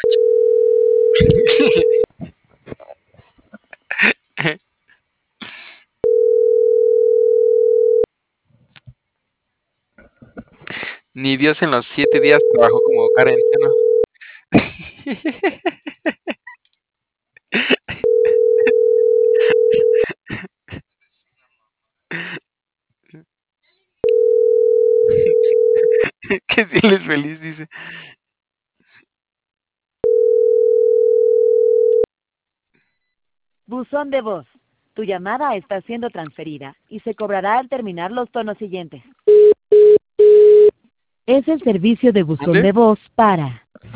Ni Dios en los 7 días trabajó como carentiano. Que si él es feliz, dice. Buzón de voz. Tu llamada está siendo transferida y se cobrará al terminar los tonos siguientes. Es el servicio de buzón ¿Mande? de voz para